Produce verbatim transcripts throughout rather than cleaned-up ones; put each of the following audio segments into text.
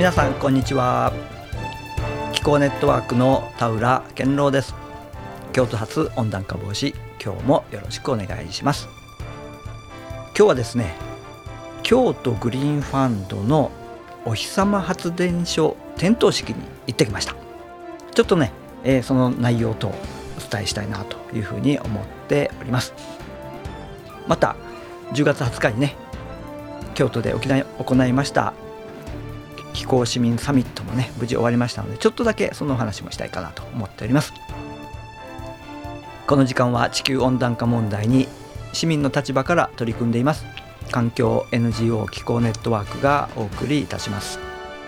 皆さんこんにちは。気候ネットワークの田浦健郎です。京都発温暖化防止、今日もよろしくお願いします。今日はですね、京都グリーンファンドのお日様発電所点灯式に行ってきました。ちょっとね、えー、その内容とお伝えしたいなというふうに思っております。またじゅうがつはつかにね、京都で行いました気候市民サミットもね無事終わりましたので、ちょっとだけその話もしたいかなと思っております。この時間は地球温暖化問題に市民の立場から取り組んでいます環境 エヌジーオー 気候ネットワークがお送りいたします。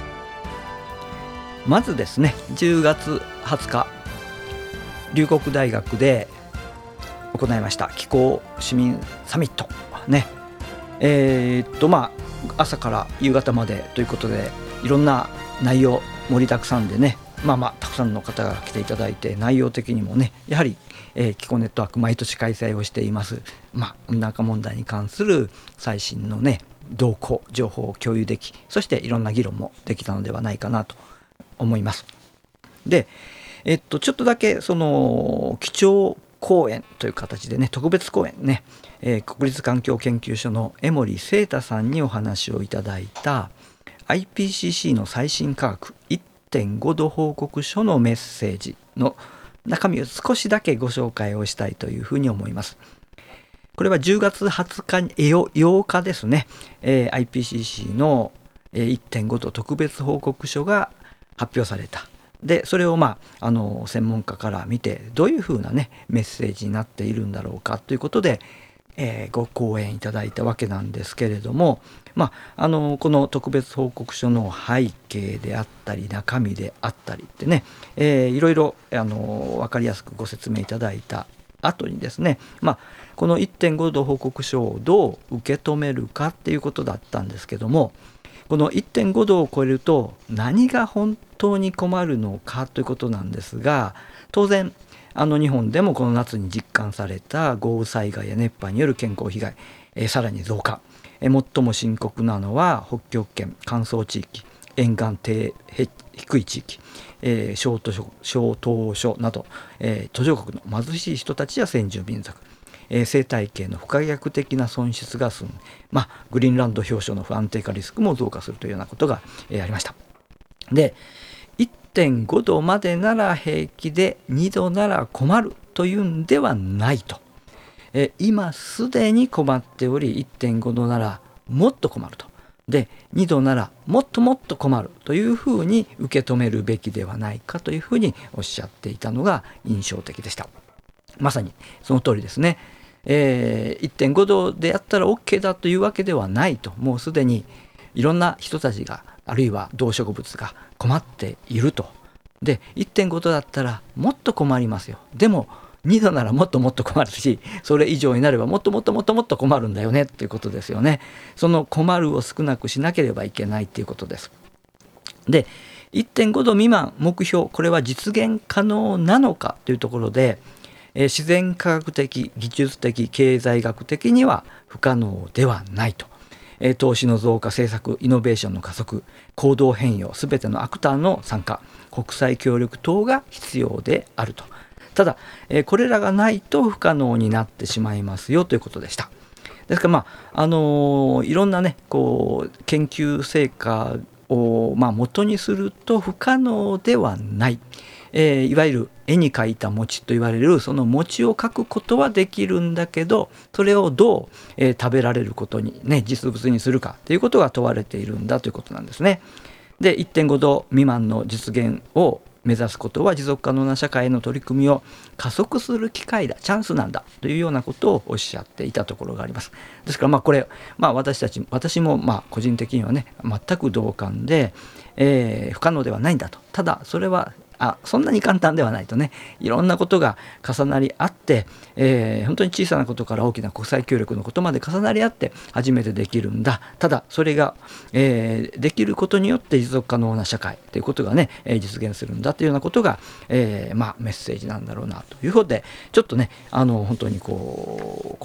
まずですね、じゅうがつはつか龍谷大学で行いました気候市民サミットね、えー、っとまあ朝から夕方までということで、いろんな内容盛りだくさんでね、まあまあたくさんの方が来ていただいて、内容的にもねやはり、えー、気候ネットワーク毎年開催をしています、まあ、温暖化問題に関する最新のね動向情報を共有でき、そしていろんな議論もできたのではないかなと思います。で、えっとちょっとだけその基調講演という形でね、特別講演ね、えー、国立環境研究所の江守聖太さんにお話をいただいた アイピーシーシー の最新科学 いってんご 度報告書のメッセージの中身を少しだけご紹介をしたいというふうに思います。これはじゅうがつはつかにようかですね、えー、アイピーシーシー の いってんご 度特別報告書が発表された。でそれを、まあ、あの専門家から見てどういうふうな、ね、メッセージになっているんだろうかということで、えー、ご講演いただいたわけなんですけれども、まあ、あのこの特別報告書の背景であったり中身であったりってね、えー、いろいろあの分かりやすくご説明いただいた後にですね、まあ、この いってんご 度報告書をどう受け止めるかっていうことだったんですけども、この いってんご 度を超えると何が本当に困るのかということなんですが、当然あの日本でもこの夏に実感された豪雨災害や熱波による健康被害、えー、さらに増加、えー、最も深刻なのは北極圏乾燥地域、沿岸低低い地域、えー、小島小島諸など、えー、途上国の貧しい人たちや先住民族、えー、生態系の不可逆的な損失が進む、まあ、グリーンランド氷床の不安定化リスクも増加するというようなことが、えー、ありました。で いってんご 度までなら平気でにどなら困るというんではないと、えー、今すでに困っており いってんご 度ならもっと困ると、でにどならもっともっと困るというふうに受け止めるべきではないかというふうにおっしゃっていたのが印象的でした。まさにその通りですね。えー、いってんご 度でやったら OK だというわけではないと、もうすでにいろんな人たちがあるいは動植物が困っていると。で いってんご 度だったらもっと困りますよ。でもにどならもっともっと困るし、それ以上になればもっともっともっともっと困るんだよねということですよね。その困るを少なくしなければいけないということです。で いってんご 度未満目標、これは実現可能なのかというところで、えー、自然科学的技術的経済学的には不可能ではないと、えー、投資の増加、政策イノベーションの加速、行動変容、すべてのアクターの参加、国際協力等が必要であると。ただ、えー、これらがないと不可能になってしまいますよということでした。ですから、まああのー、いろんなねこう研究成果を、まあ、元にすると不可能ではない、えー、いわゆる絵に描いた餅と言われるその餅を描くことはできるんだけど、それをどう、えー、食べられることに、ね、実物にするかということが問われているんだということなんですね。で いってんご 度未満の実現を目指すことは持続可能な社会への取り組みを加速する機会だ、チャンスなんだというようなことをおっしゃっていたところがあります。ですからまあこれ、まあ、私たち私もまあ個人的にはね全く同感で、えー、不可能ではないんだと。ただそれはあそんなに簡単ではないとね、いろんなことが重なり合って、えー、本当に小さなことから大きな国際協力のことまで重なり合って初めてできるんだ。ただそれが、えー、できることによって持続可能な社会ということがね、えー、実現するんだというようなことが、えーまあ、メッセージなんだろうなということで、ちょっとねあの本当にこうこれ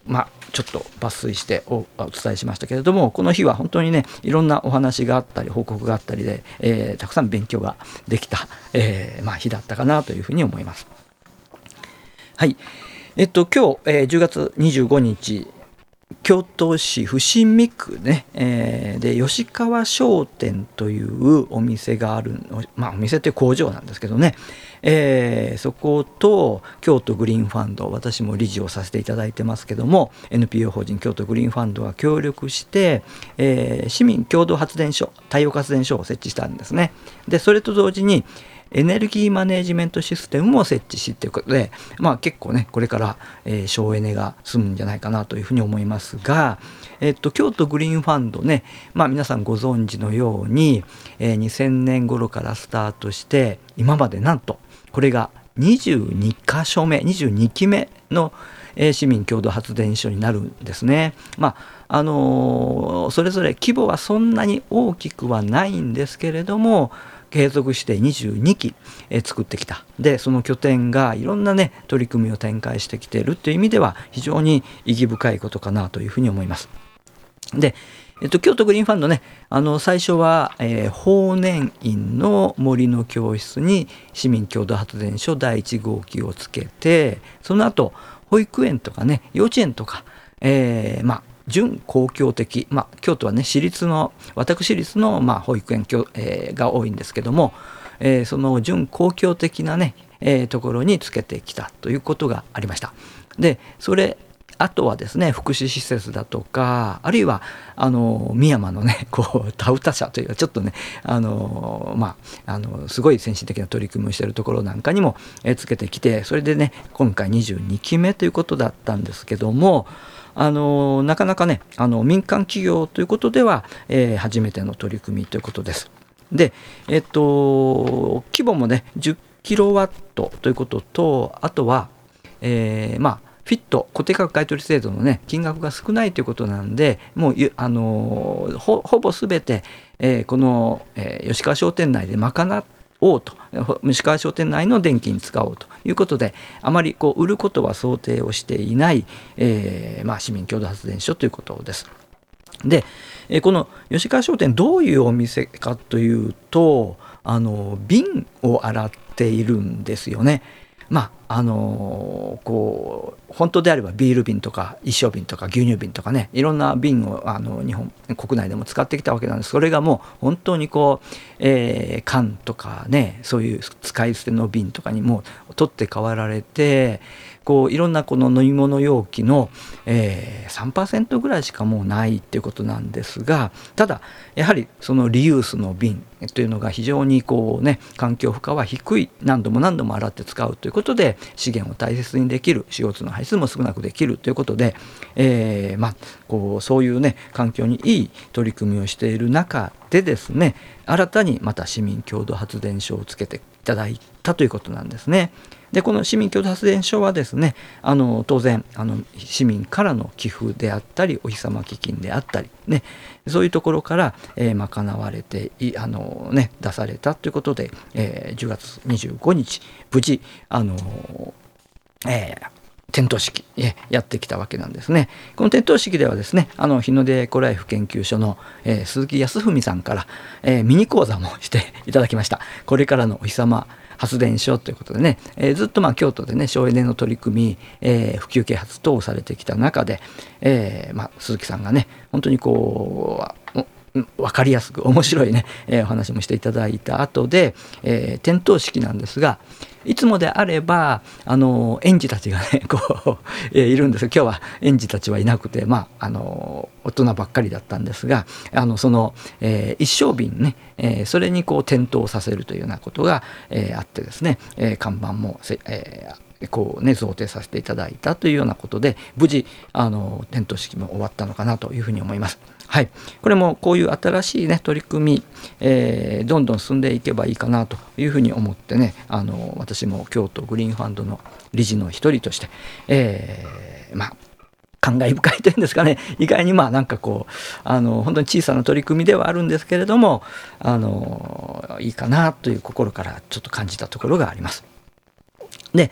まあちょっと抜粋しておお伝えしましたけれども、この日は本当にねいろんなお話があったり報告があったりで、えー、たくさん勉強ができた、えーまあ、日だったかなというふうに思います。はい、えっと今日、えー、じゅうがつにじゅうごにち、京都市伏見区ね、えー、で吉川商店というお店がある、まあお店って工場なんですけどね、えー、そこと京都グリーンファンド、私も理事をさせていただいてますけども エヌピーオー 法人京都グリーンファンドが協力して、えー、市民共同発電所、太陽光発電所を設置したんですね。でそれと同時にエネルギーマネジメントシステムも設置しということで、まあ、結構ねこれから、えー、省エネが進むんじゃないかなというふうに思いますが、えっと、京都グリーンファンドね、まあ、皆さんご存知のように、えー、にせんねん頃からスタートして今までなんとこれがにじゅうにかしょめにじゅうにきめの、えー、市民共同発電所になるんですね。まああのー、それぞれ規模はそんなに大きくはないんですけれども継続してにじゅうにき、えー、作ってきた。でその拠点がいろんなね取り組みを展開してきているという意味では非常に意義深いことかなというふうに思います。で、えっと、京都グリーンファンドね、あの最初は、えー、法然院の森の教室に市民共同発電所だいいち号機をつけて、その後保育園とかね幼稚園とか、えー、まあ準公共的、まあ、京都はね私立の私立の、まあ、保育園、えー、が多いんですけども、えー、その準公共的なね、えー、ところにつけてきたということがありました。でそれあとはですね福祉施設だとか、あるいはあの深山のねこう田歌社というちょっとねあのまああのすごい先進的な取り組みをしているところなんかにも、えー、つけてきて、それでね今回にじゅうにきめということだったんですけども、あのなかなかねあの民間企業ということでは、えー、初めての取り組みということです。で、えっと規模もねじゅっキロワットということと、あとは、えー、まあフィット固定価格買取制度のね金額が少ないということなんで、もうあの ほ, ほぼ全て、えー、この、えー、吉川商店内で賄おうと、吉川商店内の電気に使おうということで、あまりこう売ることは想定をしていない、えーまあ、市民共同発電所ということです。で、えー、この吉川商店どういうお店かというと、あの瓶を洗っているんですよね。まああのー、こう本当であればビール瓶とか一升瓶とか牛乳瓶とかね、いろんな瓶をあの日本国内でも使ってきたわけなんです。それがもう本当にこう、えー、缶とかね、そういう使い捨ての瓶とかにも取って代わられて、こういろんなこの飲み物容器の、えー、さんパーセント ぐらいしかもうないっていうことなんですが、ただやはりそのリユースの瓶というのが非常にこうね環境負荷は低い、何度も何度も洗って使うということで資源を大切にできる、 シーオーツー の排出も少なくできるということで、えーまあ、こうそういうね環境にいい取り組みをしている中でですね、新たにまた市民共同発電所をつけていただいたということなんですね。でこの市民共同発電所はですね、あの当然あの市民からの寄付であったりお日様基金であったりね、そういうところから、えー、賄われてあの、ね、出されたということで、えー、じゅうがつにじゅうごにち無事あの、えー点灯式やってきたわけなんですね。この点灯式ではですね、あの日の出エコライフ研究所の、えー、鈴木康文さんから、えー、ミニ講座もしていただきました。これからのお日様発電所ということでね、えー、ずっとまあ京都でね省エネの取り組み、えー、普及啓発等をされてきた中で、えーまあ、鈴木さんがね本当にこう分かりやすく面白いね、えー、お話もしていただいた後で、えー、点灯式なんですが、いつもであればあの園児たちがねこう、えー、いるんですが、今日は園児たちはいなくて、まあ、あの大人ばっかりだったんですが、あのその、えー、一升瓶ね、えー、それにこう点灯させるというようなことが、えー、あってですね、えー、看板もせ、えーこうね、贈呈させていただいたというようなことで、無事あの点灯式も終わったのかなというふうに思います。はい、これもこういう新しい、ね、取り組み、えー、どんどん進んでいけばいいかなというふうに思ってね、あの私も京都グリーンファンドの理事の一人として、えー、まあ感慨深いというんですかね、意外にまあなんかこうあの本当に小さな取り組みではあるんですけれども、あのいいかなという心からちょっと感じたところがあります。で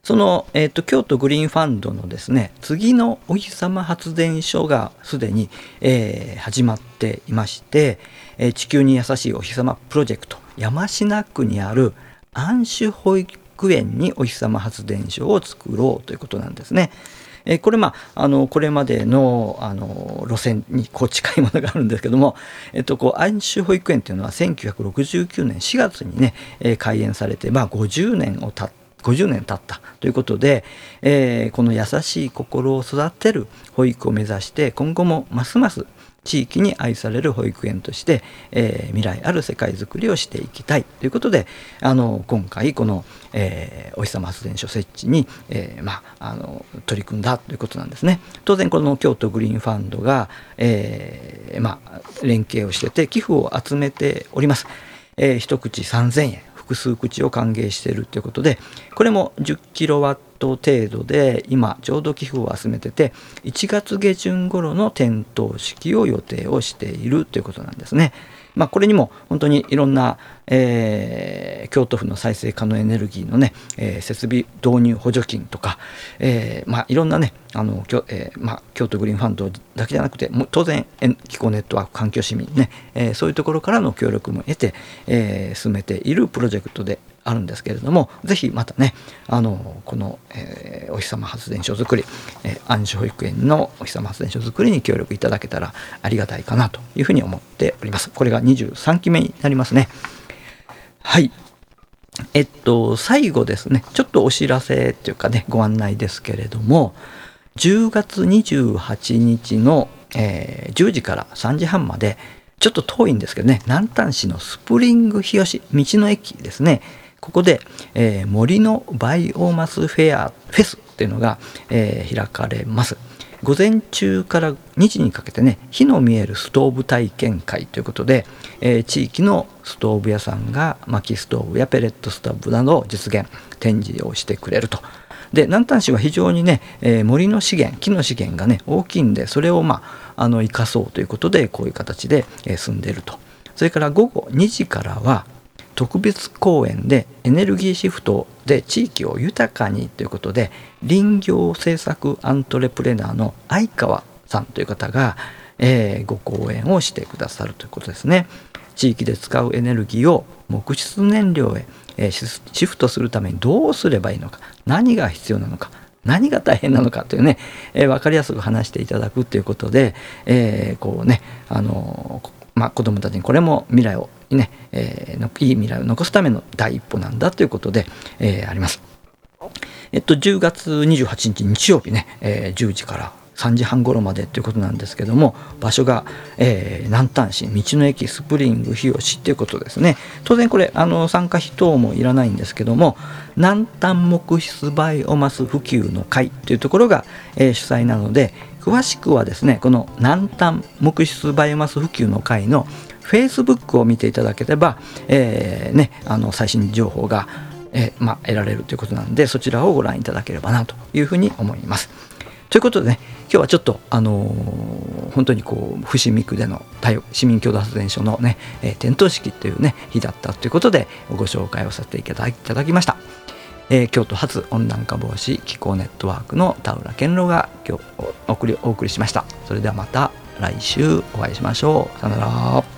その、えーと、京都グリーンファンドのですね、次のお日様発電所がすでに、えー始まっていまして、えー地球に優しいお日様プロジェクト、山科区にある安州保育園にお日様発電所を作ろうということなんですね。えーこれまあ、あのこれまでのあの路線にこう近いものがあるんですけども、えっと、こう安州保育園というのはせんきゅうひゃくろくじゅうきゅうねんしがつにね、えー開園されて、まあ、ごじゅうねんをたっごじゅうねん経ったということで、えーこの優しい心を育てる保育を目指して今後もますます地域に愛される保育園として、えー未来ある世界づくりをしていきたいということで、あの今回この、えーお日様発電所設置に、えーまあ、あの取り組んだということなんですね。当然この京都グリーンファンドが、えーまあ、連携をしてて寄付を集めております。えー一口さんぜんえん、複数口を歓迎しているということで、これもじゅっキロワット程度で今ちょうど寄付を集めてて、いちがつ下旬頃の点灯式を予定をしているということなんですね。まあ、これにも本当にいろんな、えー京都府の再生可能エネルギーのね、えー設備導入補助金とか、えーまあ、いろんなねあの、きょえーまあ、京都グリーンファンドだけじゃなくて、もう当然えん気候ネットワーク、環境市民ね、えーそういうところからの協力も得て、えー進めているプロジェクトであるんですけれども、ぜひまたねあのこの、えーお日様発電所作り、えー安州保育園のお日様発電所作りに協力いただけたらありがたいかなというふうに思っております。これがにじゅうさんきめになりますね。はい。えっと最後ですね、ちょっとお知らせっていうかね、ご案内ですけれども、じゅうがつにじゅうはちにちの、えーじゅうじからさんじはんまで、ちょっと遠いんですけどね、南丹市のスプリング日吉道の駅ですね、ここで、えー森のバイオマスフェアフェスっていうのが、えー開かれます。午前中からにじにかけてね、火の見えるストーブ体験会ということで、えー地域のストーブ屋さんが薪ストーブやペレットストーブなどを実現展示をしてくれると。で南丹市は非常にね、えー森の資源、木の資源がね大きいんで、それをまああの生かそうということでこういう形で、えー進んでいると。それからごごにじからは特別公演でエネルギーシフトで地域を豊かにということで、林業政策アントレプレナーの相川さんという方が、えーご講演をしてくださるということですね。地域で使うエネルギーを木質燃料へ、えーシフシフトするためにどうすればいいのか、何が必要なのか、何が大変なのかというね、えー分かりやすく話していただくということで、えーこうねあのーまあ、子どもたちにこれも未来をね、えーのいい未来を残すための第一歩なんだということで、えーあります。えっと、じゅうがつにじゅうはちにち日曜日ね、えーじゅうじからさんじはん頃までということなんですけども、場所が、えー南丹市道の駅スプリング日吉ということですね。当然これあの参加費等もいらないんですけども、南丹木質バイオマス普及の会というところが、えー主催なので、詳しくはですねこの南丹木質バイオマス普及の会のフェイスブックを見ていただければ、えーね、あの最新情報が、えーまあ、得られるということなので、そちらをご覧いただければなというふうに思います。ということでね、今日はちょっと、あのー本当にこう伏見区での市民共同発電所のね、えー点灯式というね日だったということでご紹介をさせていただきました。えー京都発温暖化防止気候ネットワークの田浦健郎が今日お送りお送りしました。それではまた来週お会いしましょう。さよなら。